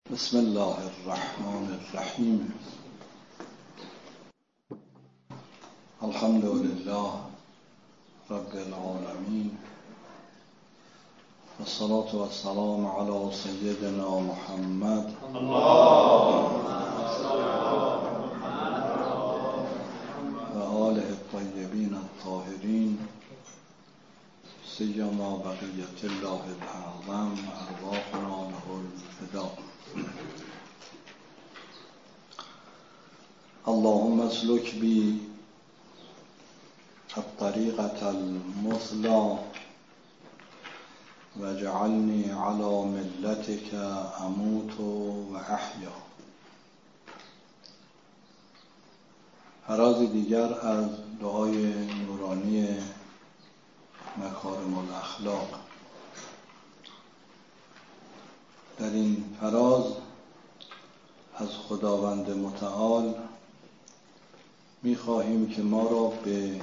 بسم الله الرحمن الرحیم. الحمد لله رب العالمین، والصلاة والسلام علی سیدنا محمد و آله الطیبین الطاهرین، سیما بقیة الله الاعظم ارواحنا له الفداء. اللهم اسلک بی الطریقة المثلی واجعلنی علی ملتک اموت و احیا. فرازی دیگر از دعای نورانی مکارم الاخلاق. در این فراز از خداوند متعال می‌خواهیم که ما را به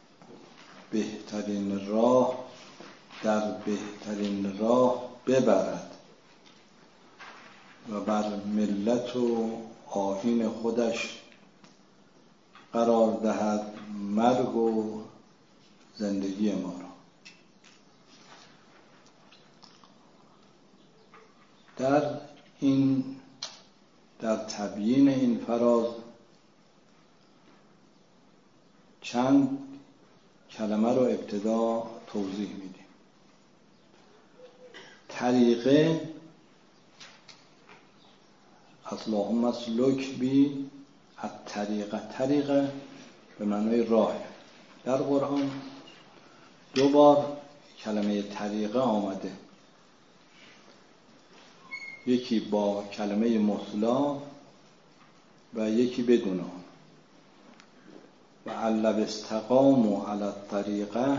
بهترین راه، در بهترین راه ببرد و بر ملت و آیین خودش قرار دهد مرگ و زندگی ما را. در تبیین این فراز چند کلمه رو ابتدا توضیح میدیم. طریقه، اللهم اسلک بی الطریقه، طریقه به معنای راه. در قرآن دو بار کلمه طریقه آمده، یکی با کلمه مثلا و یکی بدون آن. و لو استقاموا علی الطریقه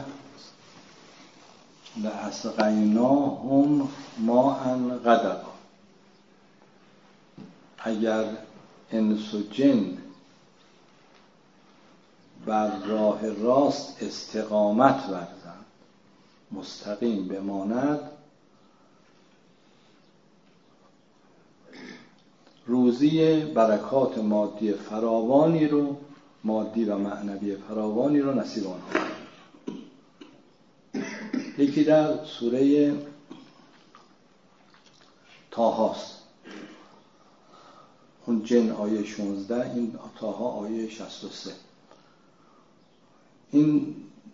لاسقیناهم ماء غدقا. اگر انس و جن بر راه راست استقامت ورزند، مستقیم بماند، روزی برکات مادی فراوانی رو، مادی و معنوی فراوانی رو نصیب آنها. یکی در سوره طه است، اون جن آیه 16، این طه آیه 63. این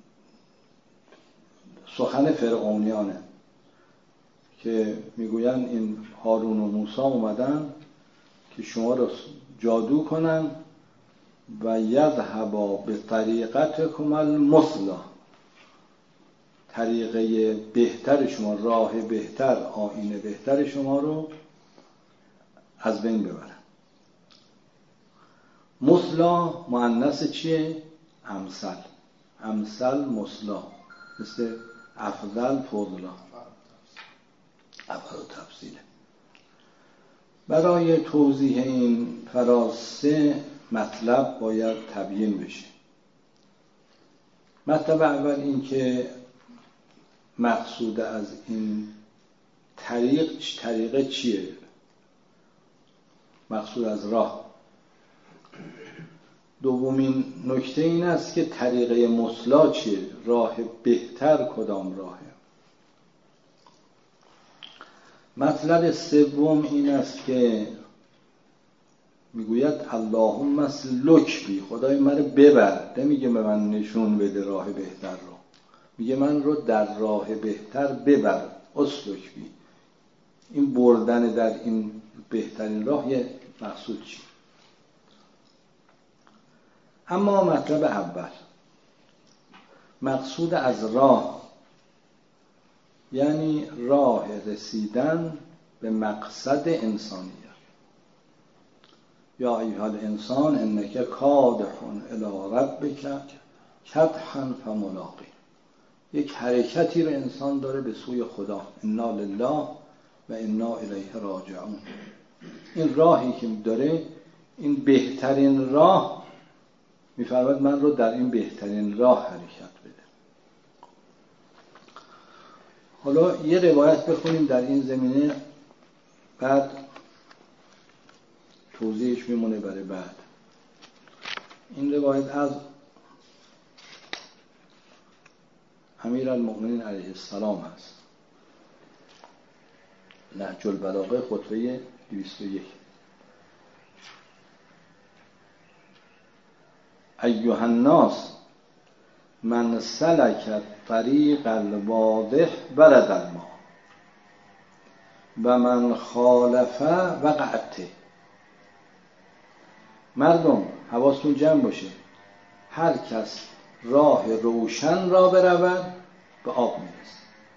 سخن فرعونیانه که میگوین این هارون و موسی اومدن که شما رو جادو کنن و یذهبا به طریقتکم المثلی، طریقه بهتر شما، راه بهتر، آیین بهتر شما رو از بین ببرن. مثلا مؤنث چیه؟ امثل. امثل مثلا، مثل افضل فضلا، افضل تفضیله. برای توضیح این فراز 3 مطلب باید تبیین بشه. مطلب اول این که مقصود از این طریقه چیه؟ مقصود از راه. دومین نکته این است که طریقه مثلا چیه؟ راه بهتر کدام راهه؟ مطلب سوم این است که میگوید اللهم اسلک بی، خدای من رو ببر. نمیگه به من نشون بده راه بهتر رو، میگه من رو در راه بهتر ببر. اسلک بی، این بردن در این بهترین راه یه مقصود چی؟ اما مطلب اول، مقصود از راه یعنی راه رسیدن به مقصد انسانیت. یا ایها الانسان انک کادح الی ربک کدحا فملاقی. یک حرکتی رو انسان داره به سوی خدا. انا لله و انا الیه راجعون. این راهی که داره، این بهترین راه، میفرماید من رو در این بهترین راه حرکت بده. حالا یه روایت بخونیم در این زمینه، بعد توضیحش میمونه برای بعد. این روایت از امیرالمؤمنین علیه السلام است. نهج البلاغه خطبه 201. ایها الناس من سلک طریق الواضح ورد الماء و من خالف وقعته. مردم حواستون جمع باشه، هر کس راه روشن را برود به آب میرسه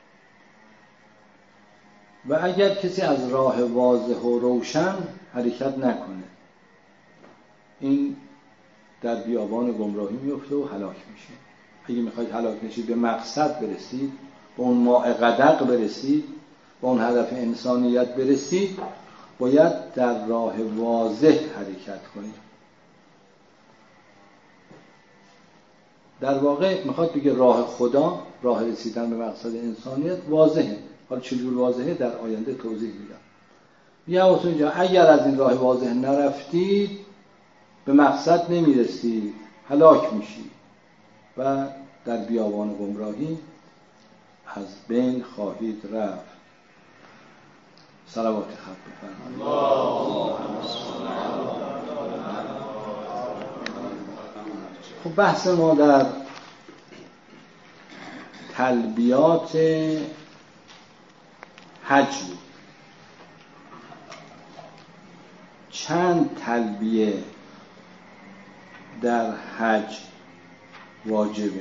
و اگر کسی از راه واضح و روشن حرکت نکنه این در بیابان گمراهی میفته و هلاک میشه. اگه میخواید هلاک نشید، به مقصد برسید، به اون ماء غدق برسید، به اون هدف انسانیت برسید، باید در راه واضح حرکت کنید. در واقع میخواد بگه راه خدا، راه رسیدن به مقصد انسانیت واضحه. حالا چجور واضحه در آینده توضیح میدم. یه حواستون اینجا اگر از این راه واضح نرفتید به مقصد نمیرسید، هلاک میشید و در بیابان گمراهی از بین خواهید رفت. صلوات خط بفرمایید. خب بحث ما در تلبیات حج بود. چند تلبیه در حج واجبه؟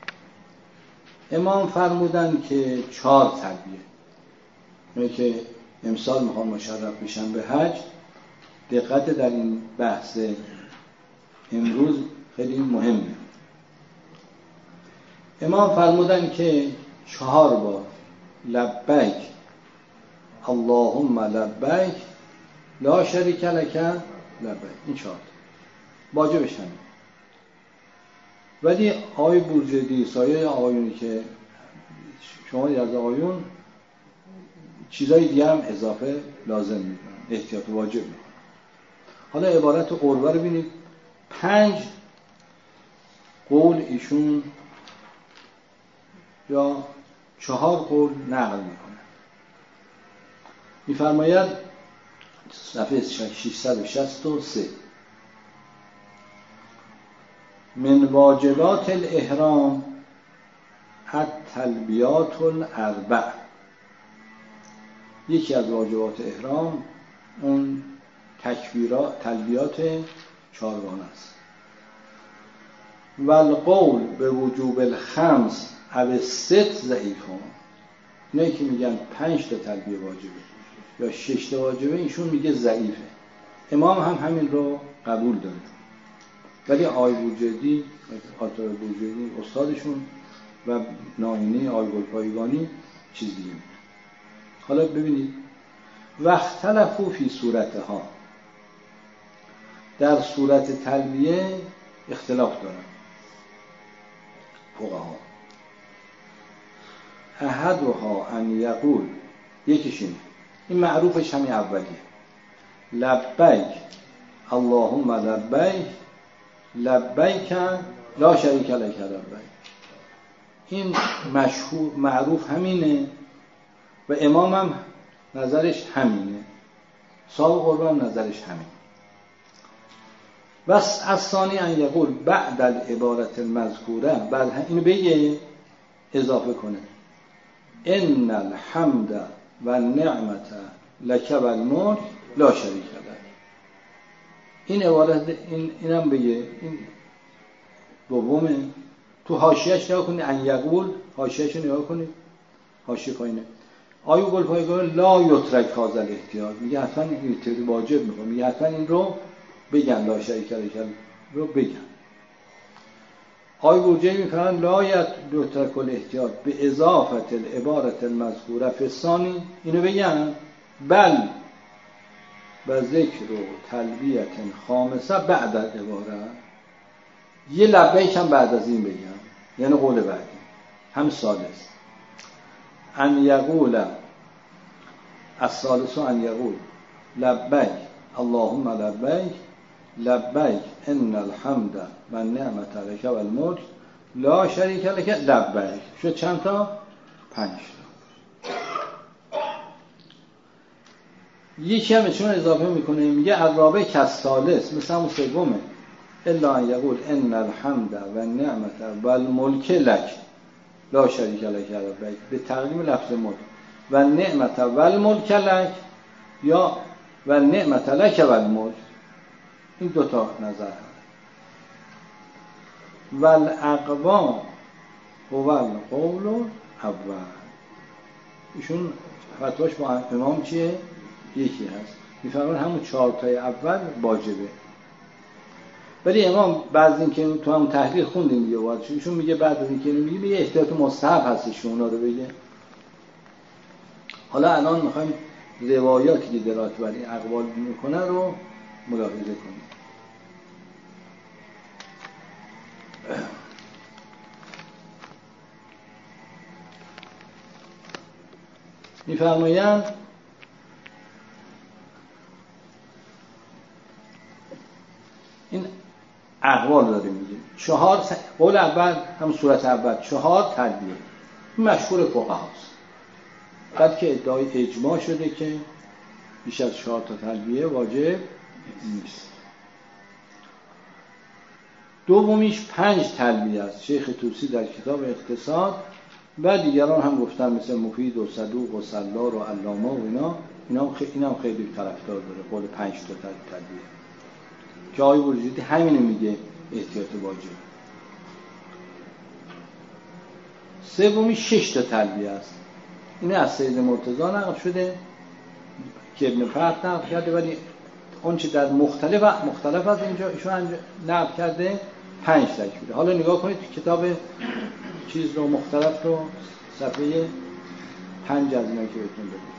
امام فرمودن که 4 تلبیه. اونه که امسال میخوان مشرف بشن به حج، دقت در این بحث امروز خیلی مهمه. امام فرمودن که 4 بار لبیک اللهم لبیک لا شریک لک لبیک، این 4 واجبش همین. ولی آقای بورجردی سایه آقایونی که شما از آقایون چیزای دیگه هم اضافه لازم میکنن، احتیاط واجب میکنن. حالا عبارت قربه رو ببینید، 5 قول ایشون یا 4 قول نقل میکنه. میفرماید صفحه 663 من واجبات الاحرام التلبیات الاربع. یکی از واجبات احرام اون تلبیات 4 است. و القول به وجوب الخمس او الست ضعیفون. اینایی که میگن 5 تا تلبیه واجبه یا 6 تا واجبه، ایشون میگه ضعیفه. امام هم همین رو قبول داره، ولی آقای بورجردی، آقای بورجردی استادشون و ناینی آقای گلپایگانی چیز دیگه میگه. حالا ببینید، واختلفوا فی صورتها، در صورت تلبیه اختلاف دارن فقها. احدها ان یقول، یکیشون این معروفش همین اولیه، لبیک اللهم لبیک لبیک لا شریک لک لبیک. این مشهور معروف همینه و امام هم نظرش همینه، صاحب قربه هم نظرش همینه. بس از ثانی ان یقول بعد العبارت المذکوره، بعد اینو بگه اضافه کنه ان الحمد و النعمت لک و الملک لا شریک لک. این عبارت اینم بگه. این دومه. تو حاشیه‌اش نگاه کنید، ان یقول، حاشیه‌اش نگاه کنید، حاشیه پایینه. آیو گلپایگانی لا یترک هذا الاحتیاط، میگه حتما این احتیاط واجب میکنه، میگه حتما این رو بگن، لا شریک لک رو بگن. آیو بورجردی میفرمایند لا یترک الاحتیاط به اضافه العبارت المذکوره فی الثانی، اینو بگن بل و ذکر و تلبیت خامسه بعد العباره، یه لبیک هم بعد از این بگم، یعنی قول بعدی هم ثالث. ان یقول الثالث ان یقول لبیک اللهم لبیک لبیک ان الحمد و النعمت لک و الملک لا شریک لک لبیک. شد چند تا؟ 5 تا. یکی هم چون اضافه میکنه میگه الرابع کالثالث، مثل همون سومه، الا ان یقول ان الحمد و النعمت و الملک لک لا شریک لک لبیک، به تقدیم لفظ ملک، و النعمت و الملک لک یا و النعمت لک و الملک. این دوتا نظر هست. و الاقوا هو القول اول. ایشون فتواش با امام چیه؟ یکی هست، میفرمان همون 4 تای اول واجبه. ولی امام بعد از اینکه تو هم تحلیل خوندیم دیگه واجب، ایشون میگه بعد از اینکه میگه احتیاط مستحب هستش اونا رو بگه. حالا الان میخوایم روایاتی که دلالت بر این اقوال میکنه رو ملاحظه کنیم. میفرمایند این اقوال داره میگه 4 قول اول هم صورت اول 4 تلبیه مشهور فقهاست. بعد که ادعای اجماع شده که بیش از 4 تا تلبیه واجب نیست. دومیش 5 تلبیه است. شیخ طوسی در کتاب اقتصاد و دیگران هم گفتن مثل مفید و صدوق و سلار و علامه و اینا هم خیلی طرفدار داره قول 5 تا تلبیه که آقای بروجردی همینو میگه احتیاط واجب. سومی 6 تا تلبیه است. این از سید مرتضی نقل شده که ابن فرد نقل کرده، ولی اون چه در مختلف از اینجا ایشون نقل کرده 5 تکبیره. حالا نگاه کنید کتاب چیز رو مختلف رو صفحه 5 از اینا که بهتون بگم.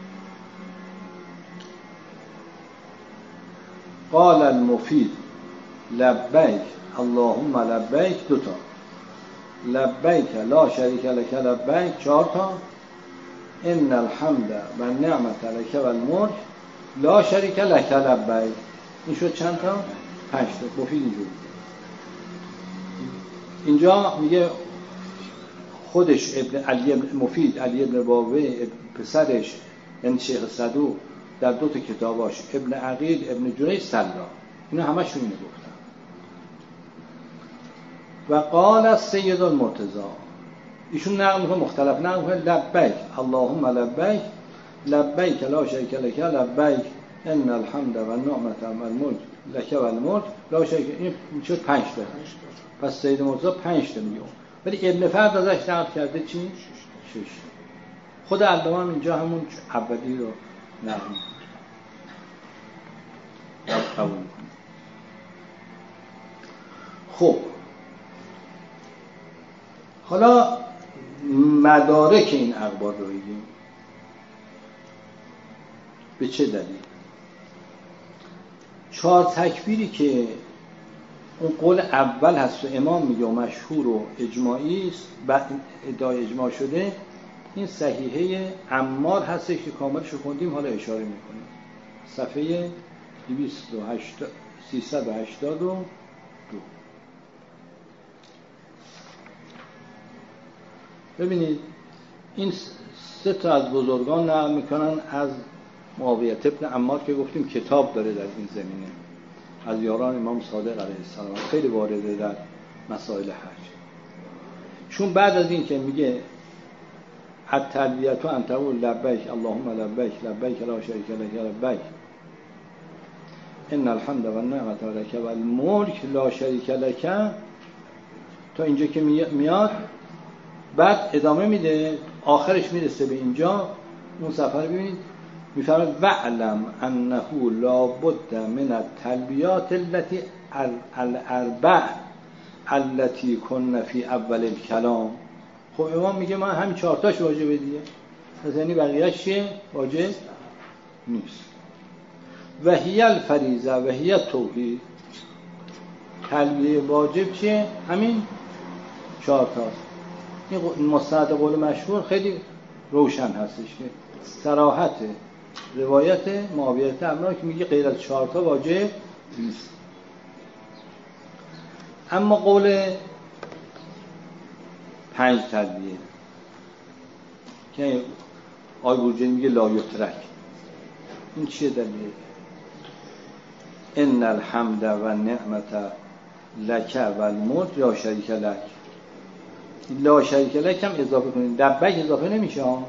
قال المفید لبیک اللهم لبیک 2 تا، لبیک لا شریک لک لبیک 4 تا، ان الحمد و النعمت لک و الملک لا شریک لک لبیک. این شد چند تا؟ 5 تا. مفید اینجا میگه خودش ابن علی ابن مفید، علی ابن بابه پسرش یعنی شیخ صدوق در 2 تا کتاباش، ابن عقیل ابن جریج سلا، اینا همشون اینو گفتن. و قال السید المرتضی، ایشون نقل میکنه مختلف نقل میکنه لبیک اللهم لبیک لبیک لا شریک لک لبیک ان الحمد و النعمت و الملک لک و الملک لا شریک. این شد 5 تا. پس سید مرتضی 5 تا میگه، ولی ابن فرد ازش نقل کرده چی؟ 6. خود علامه هم اینجا همون اولی رو نقل قبول میکنه. خب حالا مدارک این اقوال رو بگیم. به چه دلیل؟ 4 تکبیری که اون قول اول هست و امام میگه و مشهور و اجماعی است، بعد ادعای اجماع شده، این صحیحه عمار هستش که کاملش رو خوندیم، حالا اشاره میکنیم صفحه 382. ببینید این 3 تا از بزرگان نقل میکنن از معاویه ابن عمار که گفتیم کتاب داره در این زمینه، از یاران امام صادق علیه السلام، خیلی وارده در مسائل حج. چون بعد از این که میگه التلبیه ان تقول لبیک اللهم لبیک لبیک لا شریک لک لبیک ان الحمد و النعمت لک و الملک لا شریک لک، تا اینجا که میاد، بعد ادامه میده، آخرش میرسه به اینجا. اون صفحه رو ببینید، میفرماید وعلم انه لا بد من التلبیات التي الاربع التي كن في اول الكلام. خب امام میگه من همین 4 تاش واجبه دیگه، پس یعنی بقیه‌اش چیه؟ واجب نیست. و هی الفریضه و هی التوحید، تلبیه واجب چیه؟ همین 4 تاست. این مستند قول مشهور خیلی روشن هستش که صراحت روایت معاویه بن عمرو که میگه غیر از 4 تا واجب نیست. اما قول 5 تلبیه که آی بورجانی میگه لا یترک، این چیه دلیل؟ ان الحمد و نعمت لک و الملک لا شریک لک. لا شریک لک هم اضافه کنید، لبیک اضافه نمیشه ها،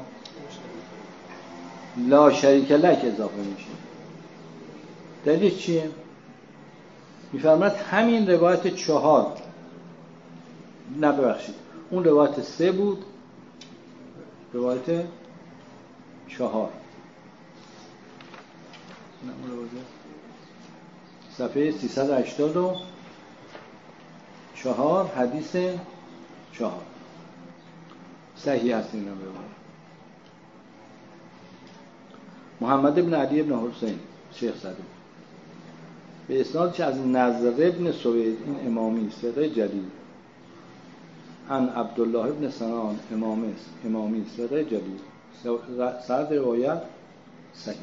لا شریک لک اضافه میشه. دلیل چیه؟ میفرماید همین روایت 4 نه ببخشید اون روایت 3 بود، روایت 4 صفحه 384 حدیث 4 صحیح است. این روایت محمد ابن علی ابن حسین شیخ صدوق به اسنادش از نضر ابن سوید، این امامی ثقه جلیل، عن عبدالله ابن سنان امامی ثقه جلیل، سند روایت صحیح.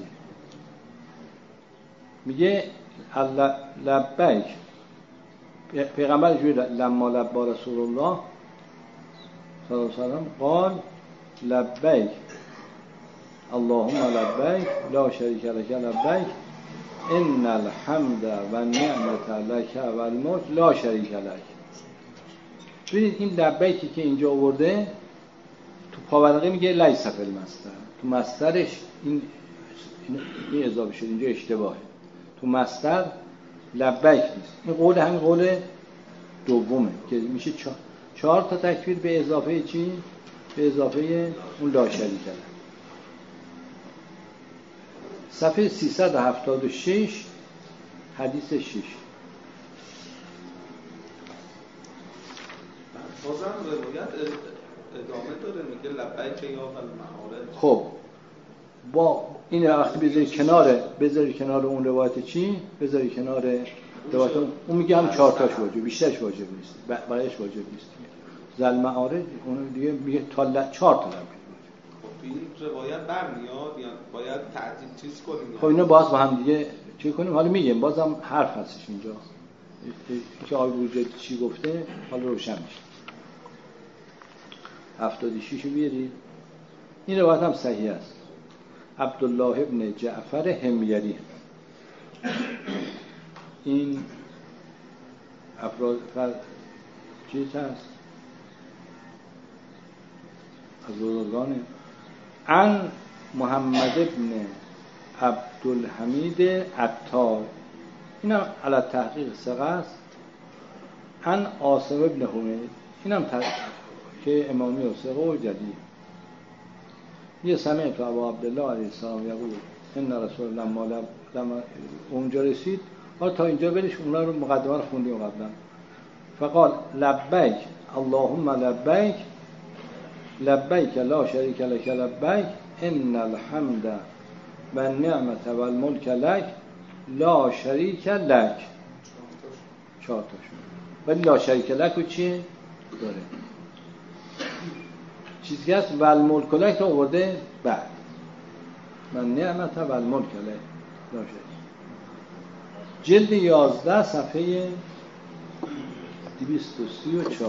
میگه لبیک، پیغمبر جوی لما لبا رسول الله صلی الله علیه وسلم قال لبیک اللهم لبیک لا شریک لک لبیک ان الحمد و نعمت لک و الملک لا شریک لک. ببینید این لبیکی که اینجا آورده تو پاورقی میگه لیس فی المصدر، تو مصدرش این اضافه شده، اینجا اشتباهه، تو مصدر لبیک نیست. این قول همین قول دومه که میشه 4 تا تکبیر به اضافه چی؟ به اضافه اون لا شریک لک. صفحه 376 حدیث 6. بازم روایت ادامه داره میگه لبیک یا المعارج. خب با این وقتی بذاری کنار اون روایت چی؟ بذاری کنار روایت اون میگه هم 4 تاش واجب، بیشترش واجب نیست، بقیه‌اش واجب نیست. زل معارج اون دیگه میگه تا 4 تا لبیک. این روایت برمیاد یا باید تعدیل چیز کنیم؟ خب اینا باز با هم دیگه چی کنیم؟ حالا میگیم بازم حرف هستش اینجا که آقای بورجانی چی گفته حالا روشن میشه. 76 رو بیارید. این روایت هم صحیح است. عبدالله ابن جعفر حمیری، این افراد چیز هست از بزرگانه. عن محمد ابن عبدالحمید عطار، این هم علی تحقیق ثقه است. عن عاصم ابن حمید، این هم که امامی و ثقه و جدید. یه سمعت ابا عبدالله علیه السلام یقول ان رسول الله لما اونجا رسید، حالا تا اینجا برش اونا رو مقدمه رو خوندیم قبلا. فقال لبیک اللهم لبیک لبیک لا شریک لک لبیک ان الحمد و النعمت و الملک لک لا شریک لک. 4 تا شد. ولی لا شریک لک و چیه؟ داره چیزی هست و الملک لک رو آورده بعد من نعمت و الملک لک لا شریک. جلد 11 صفحه 234.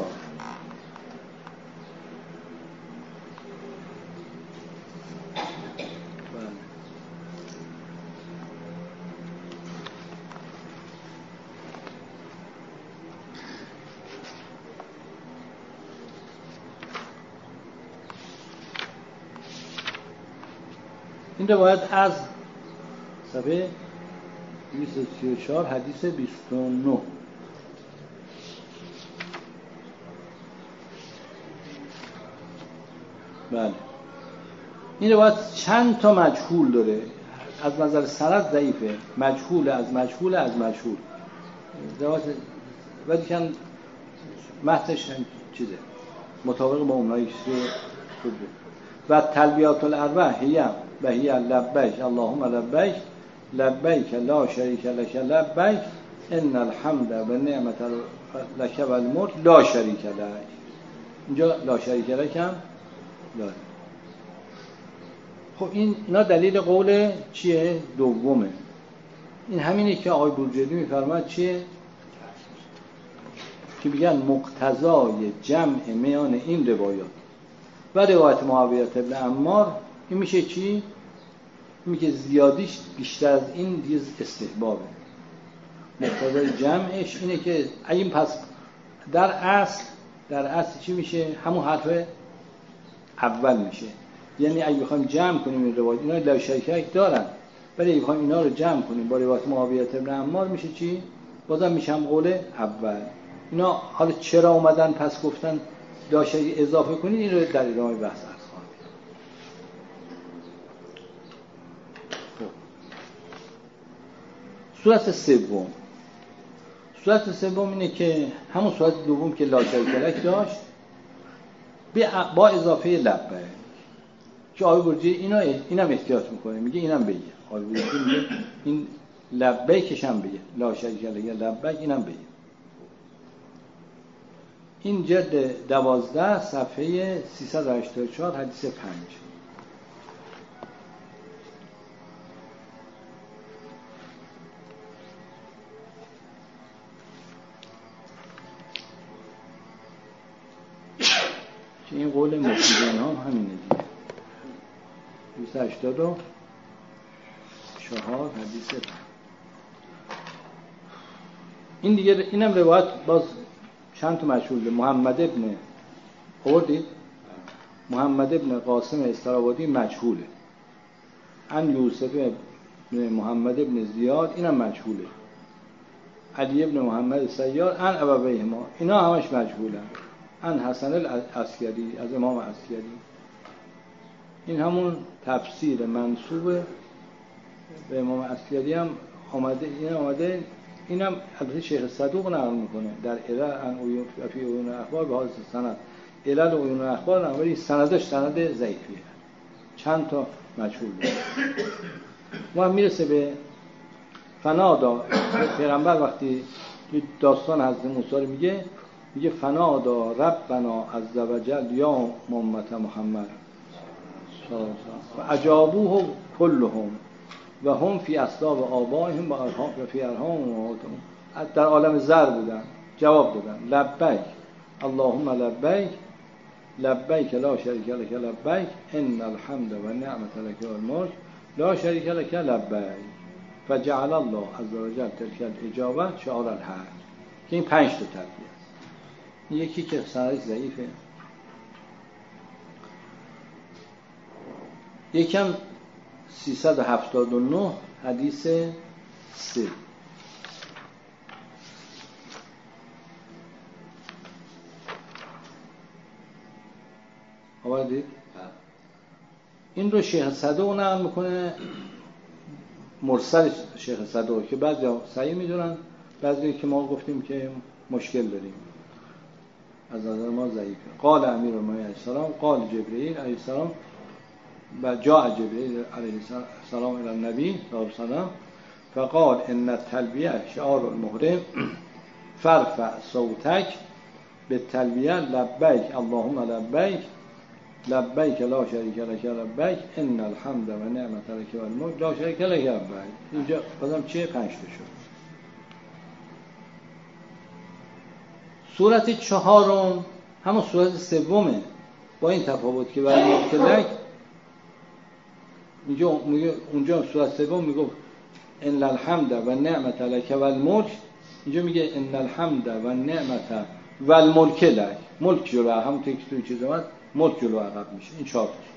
این روایت از صفحه 234 حدیث 29. بله این روایت چند تا مجهول داره، از نظر سند ضعیفه، مجهول از مجهول از مجهول روایت، ولی که متنش چیزه مطابق با اونایی که خوبه. و تلبیات الاربع هی لبیک اللهم لبیک لبیک لا شریک لک لبیک ان الحمد و نعمت لک و الملک لا شریک لک. اینجا لا شریک لک هم داره. خب اینا دلیل قول چیه؟ دومه. این همینه که آقای بورجردی میفرماد چیه؟ که بیگن مقتضای جمع میان این روایات و روایت معاویه ابن عمار این میشه چی؟ این میگه زیادیش بیشتر از این دیز استحبابه. مقتضای جمعش اینه که این پس در اصل چی میشه؟ همون حرف اول میشه. یعنی اگه بخوایم جمع کنیم این روایت، اینا لا شریک دارن، ولی اگه بخوایم اینا رو جمع کنیم با روایت معاویه ابن عمار میشه چی؟ بازم میشه هم قول اول. اینا حالا چرا اومدن پس گفتن لا شریک اضافه کنید، این رو در ادامه بحث عرض خواهم کرد. خب صورت سوم اینه که همون صورت دوم که لا شریک لک داشت با اضافه لبیک، که آقای بورجی اینم احتیاط میکنه، میگه اینم بگه. آقای بورجی میگه این لبیکش هم بگه، لا شریک لک لبیک اینم بگه. این جلد 12 صفحه 384 حدیث 5. که این قول مفیدان هم همینه دیگه. 284 حدیث 5. این دیگه اینم روایت باز چند تا مشهوره. محمد ابن آوردید؟ محمد ابن قاسم استرابادی مجهوله. ان یوسف ابن محمد ابن زیاد اینم مجهوله. علی ابن محمد سیار ان ابویهما اینا همش مجهولن. ان حسن العسکری از امام عسکری. این همون تفسیر منسوب به امام عسکری هم آمده. اینم البته شیخ صدوق نقل میکنه در علل ان فی عیون اخبار به حاضر سند. علل عیون اخبار نقل، ولی سندش سند ضعیفیه، چند تا مجهول بود. ما میرسه به فنادا. پیغمبر وقتی داستان حضرت موسی رو میگه فنادا ربنا عز وجل یا امت محمد و اجابوه کلهم و هم فی اصلاب آبائهم و فی ارحام امهاتهم. در عالم زر بودن، جواب دادن لبیک اللهم لبیک لبیک لا شریک لک لبیک ان الحمد و نعمت لک و الملک لا شریک لک لبیک فجعل الله عز وجل تلک الاجابه شعار الحج. که این 5 تا ترتیب است. یکی که سندش ضعیفه، یکم 379 حدیث 3. آوردید؟ این رو شیخ صدوق نقل میکنه، مرسل شیخ صدوق، که بعضی صحیح میدونن، بعضی که ما گفتیم که مشکل داریم، از نظر ما ضعیفه. قال امیرالمومنین علیه السلام قال جبرئیل علیه السلام و جاء جبرئیل علیه السلام الی النبی صلی الله علیه وسلم فقال ان التلبیه شعار المحرم فرفع صوتک بالتلبیه لبیک اللهم لبیک لبیک لا شریک لک لبیک ان الحمد و نعمت لک و الملک لا شریک لک لبیک. اینجا بازم چیه؟ 5 تا شد. صورت 4 همون صورت 3 با این تفاوت که برای مبتلک اونجا صورت 3 میگه ان الحمد و نعمت لک و الملک، اینجا میگه ان الحمد و نعمت و الملک لک. ملک جلو هم توی چیز اومد، ملک جلو عقب میشه. این 4 تا صورت.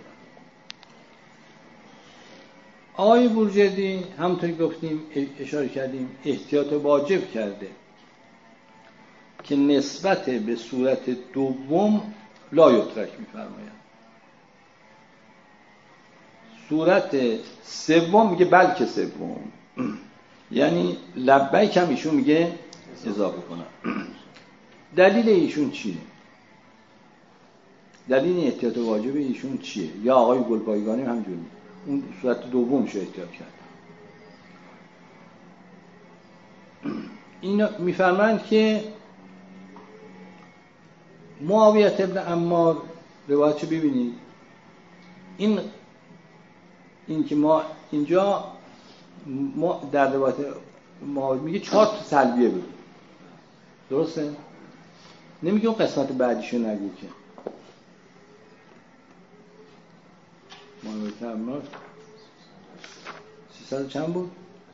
آقای بورجردی همونطوری گفتیم اشاره کردیم احتیاط واجب کرده که نسبت به صورت دوم لا یترک میفرماید. صورت 3 میگه بلکه 3، یعنی لبیک هم ایشون میگه اضافه کنم. دلیل ایشون چیه؟ دلیل احتیاط واجب ایشون چیه؟ یا آقای گلپایگانی همجوری اون صورت دومش احتیاط کرد. این میفرمایند که معاویه ابن عمار روایتش ببینید، این این که ما اینجا در روایت ما میگه 4 تا تلبیه بگو، درسته؟ نمیگه اون قسمت بعدیشو نگو که ما 300 چند بود؟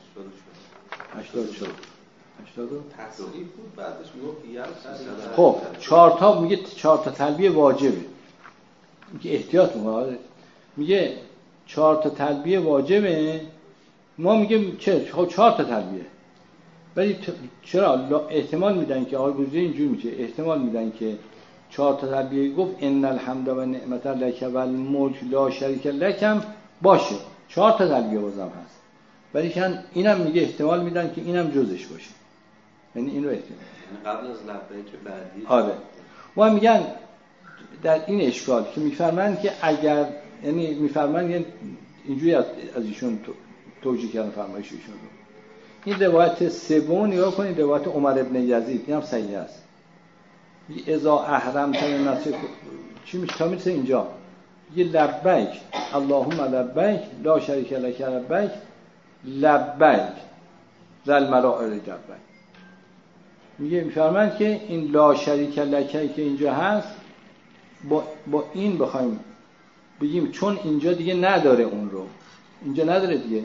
84 تصریف بود، بعدش میگفت خب 4 تا میگه 4 تا تلبیه واجبه، میگه احتیاط میکنه، میگه 4 تا تلبیه واجبه، ما میگیم چه؟ خب 4 تا تلبیه، ولی چرا احتمال میدن که آقای بوزی اینجور میشه، احتمال میدن که 4 تا تلبیه گفت ان الحمد و نعمت لک و الملک لا شریک لک باشه، 4 تا تلبیه بازم هست، ولی کن اینم میگه احتمال میدن که اینم جزش باشه، یعنی این رو احتمال قبل از لبیک بعدی. آره و میگن در این اشکال که میفرمایند که اگر یعنی میفرمایند یعنی اینجوری از ایشون توجیه کردن فرمایش ایشون رو. این روایت سوم نگاه کنید، روایت عمر ابن یزید، اینم صحیح است. اذا احرمت نسک چی میشه تا میرسه اینجا؟ یه لبیک اللهم لبیک لا شریک لک لبیک لبیک ذل مراعر لبیک. میگه میفرمایند که این لا شریک لک که اینجا هست با این بخوایم بگیم چون اینجا دیگه نداره، اون رو اینجا نداره دیگه،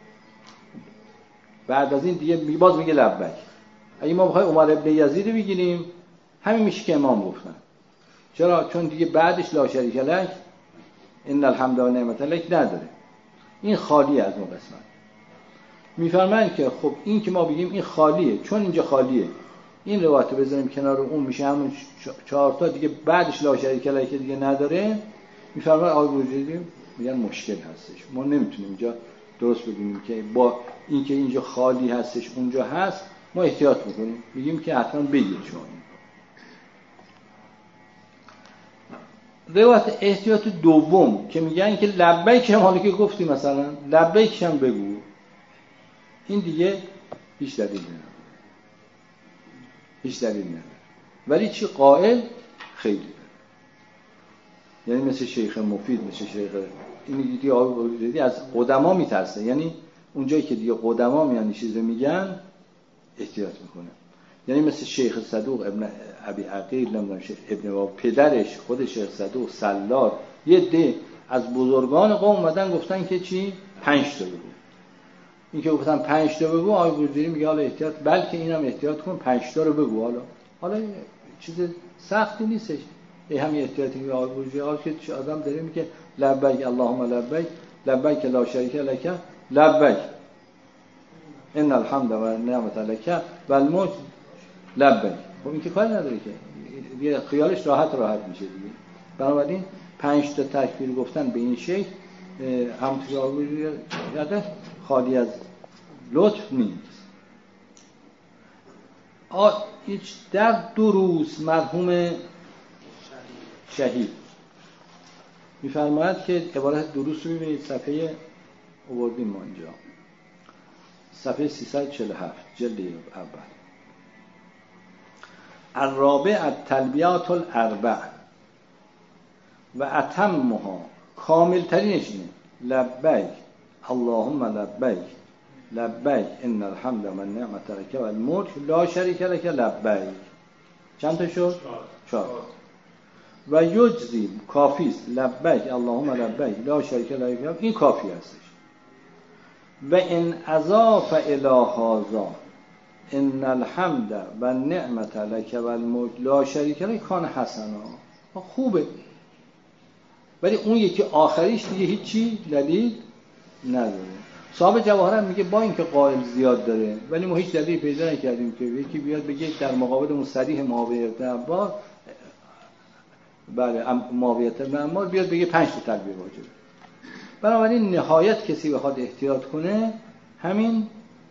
بعد از این دیگه باز میگه لبیک. اگه ما بخوایم عمر ابن یزید رو بگیریم همین میشه که امام گفتن. چرا؟ چون دیگه بعدش لا شریک لک ان الحمد و نعمت لک نداره، این خالی از اون قسمت. میفرمایند که خب این که ما بگیم این خالیه، چون اینجا خالیه این روایت بذاریم کنار اون میشه همون 4 تا دیگه بعدش لا شریک لک دیگه نداره. میفرمایند آقای بوجودی میگن مشکل هستش، ما نمیتونیم اینجا درست بگیم که با این که اینجا خالی هستش اونجا هست، ما احتیاط میکنیم میگیم که حتما بگید شما. روایت احتیاط دوم که میگن که لبیک هم حالا که گفتی مثلا لبیک هم بگو، این دیگه هیچ دلیل نداره، ولی چی قائل خیلی داره. یعنی مثل شیخ مفید، مثل شیخ این دیگه آقای از قدما میترسه، یعنی اونجایی که دیگه قدما میان چیز رو میگن احتیاط میکنه. یعنی مثل شیخ صدوق ابن ابی عقیل، نمیدونم ابن واب پدرش، خود شیخ صدوق سلار، یه ده از بزرگان قوم اومدن گفتن که چی 5 تا بگو. این که گفتن 5 تا بگو، آقای بوجیری میگه حالا احتیاط، بلکه اینم احتیاط کن 5 تا رو بگو. حالا چیز سختی نیستش، همین احتیاطی که آقای بوجیری حال که آدم داره میگه لبیک اللهم لبیک لبیک لا شریک لک لبیک ان الحمد و نعمت لک و الملک لبیک. خب این که کاری نداره که دیگه خیالش راحت میشه دیگه. بنابراین 5 تا تکبیر گفتن به این شیخ همونطور که خالی از لطف نیست. در دروس مرحوم شهید میفرماید که عبارت دروس رو ببینید، صفحه آوردیم ما اینجا، صفحه 347 جلد اول. الرابع التلبیات الاربع و اتمها، کامل ترینش اینه لبیک اللهم لبیک لبیک ان الحمد و نعمت لک و الملک لا شریک لک لبیک. چند تا شد؟ 4. و یجزی کافیست لبیک اللهم لبیک لا شریک لک، این کافی هستش. و ان اضاف الی هذا ان الحمد و نعمت لک و الملک لا شریک لک کان حسنا، خوبه، ولی اون یکی آخریش دیگه هیچی دلیل نداره. صاحب جواهر میگه با اینکه قائل زیاد داره ولی ما هیچ دلیلی پیدا نکردیم که یکی بیاد بگه در مقابل اون صریح معاویه بن عباس، بله معاویه بن عمار بیاد بگه 5 تا تلبیه واجبه. بنابراین نهایت کسی بخواد احتیاط کنه همین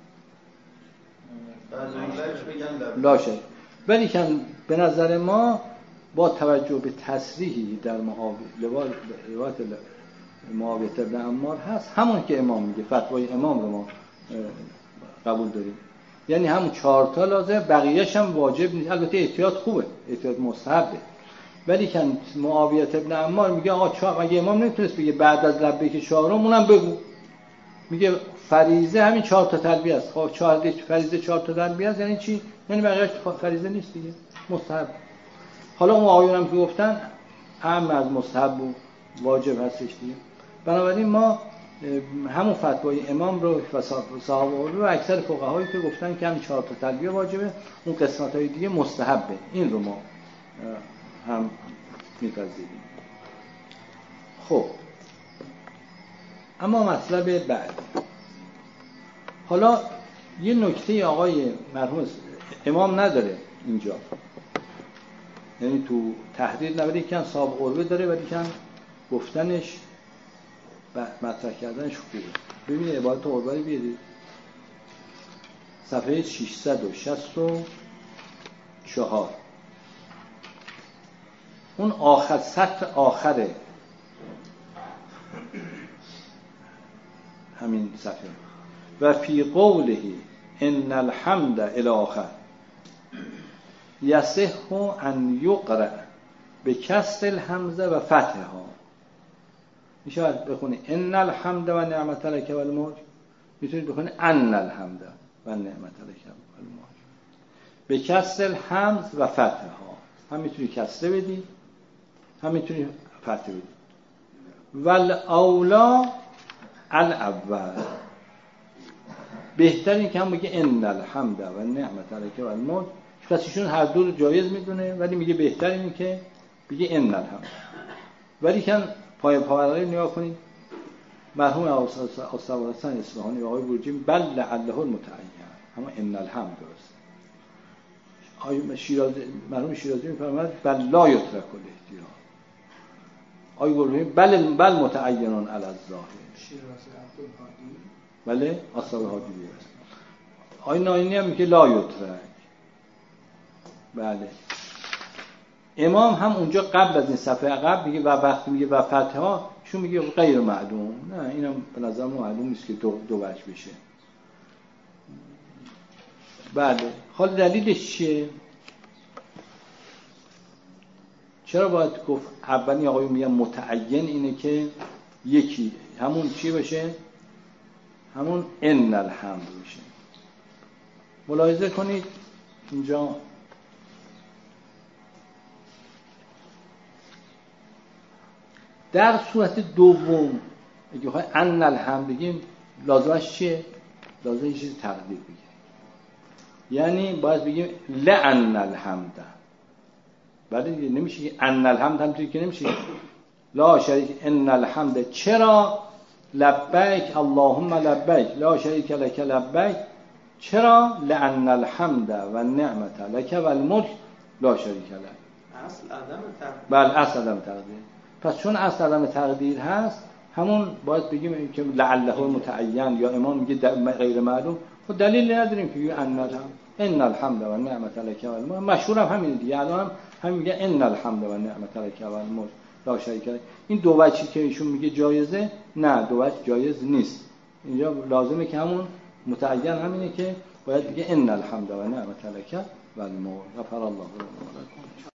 لاشه. ولی که به نظر ما با توجه به تصریحی در روایت معاویه بن عمار هست، همون که امام میگه، فتوای امام رو ما قبول داریم، یعنی همون 4 تا لازم، بقیه‌اش هم واجب نیست. البته احتیاط خوبه، احتیاط مستحبه، ولی که معاویه بن عمار میگه آقا مگه امام نمیتونست بگه بعد از لبیک 4 اونم بگو، میگه فریضه همین 4 تا تلبیه است. خب فریضه 4 تا تلبیه است یعنی چی؟ یعنی بقیه فریضه نیست دیگه، مستحب. حالا اون آقایون هم که گفتن اهم از مستحب و واجب هستش دیگه. بنابراین ما همون فتوای امام رو و صحابه و اکثر فقهایی که گفتن که همین 4 تا تلبیه واجبه، اون قسمت‌های دیگه مستحبه، این رو ما هم می‌پذیریم. خب اما مطلب بعد، حالا یه نکته آقای مرحوم امام نداره اینجا، یعنی تو تحریر نبره، یکن صاحب قربه داره ولی یکن گفتنش مطرح کردنش خوبه. ببینید عبارت قربه رو بیارید صفحه 664، اون آخر سطر آخره همین صفحه، و فی قوله ان الحمد الی آخر یصح ان یقرأ به کسر الحمزه و فتحها. میشه بخونی ان الحمد و نعمت لک و الملک، میتونید بخونی ان الحمد و نعمت لک و الملک به کسر الحمز و فتحها، هم میتونی کسره بدی هم میتونی فتح بدی. والاولا الاول، بهترین که هم بگه ان الحمد و نعمت لک و الملک، کسیشون هر دو رو جایز میدونه ولی میگه بهترین که بگه ان الحمد. ولی کن پای پاورایی نگاه کنید، مرحوم آصف حسن اصفهانی و آقای برجی بل لعله المتعین، اما ان الحمد درست. مرحوم شیرازی میفرماید بل لا یترک الاحتیاط، آقای برجی بل متعینون علی الظاهر. بله اصحاب هادی است. آقای ناینی هم میگه لا یترک. بله امام هم اونجا قبل از این صفحه قبل میگه و وقتی میگه و فتحها شون میگه غیر معلوم. نه اینم به نظر معلوم نیست که دو وجه بشه. بله حال دلیلش چیه؟ چرا باید گفت اولی آقایون میگن متعین اینه که یکی همون چی باشه؟ همون ان الحمد باشه. ملاحظه کنید اینجا در صورت دوم اگه بخوای ان الحمد بگیم لازمش چیه؟ لازم یه چیز تقدیر بگیم، یعنی باید بگیم لعن الحمد. بله دیگه نمیشه که ان الحمد هم توی که نمیشه لا شریک ان الحمد. چرا لبیک اللهم لبیک لا شریک لک لبیک؟ چرا لعن الحمد و نعمت لک و الملک لا شریک لک؟ اصل عدم تقدیر. بله اصل عدم تقدیر. پس چون اصل عدم تقدیر هست همون باید بگیم که لعله متعین یا امام میگه غیر معلوم. خب دلیل نداریم که ان الحمد و نعمت لک و الملک. مشهور هم همین دیگه، الان هم میگه ان الحمد و نعمت لک و الملک لا شریک لک. این دو وجهی که ایشون میگه جایزه، نه دو وجه جایز نیست. اینجا لازمه که همون متعین همینه که باید بگه ان الحمد و نعمت لک و الملک. غفر الله لنا و لکم.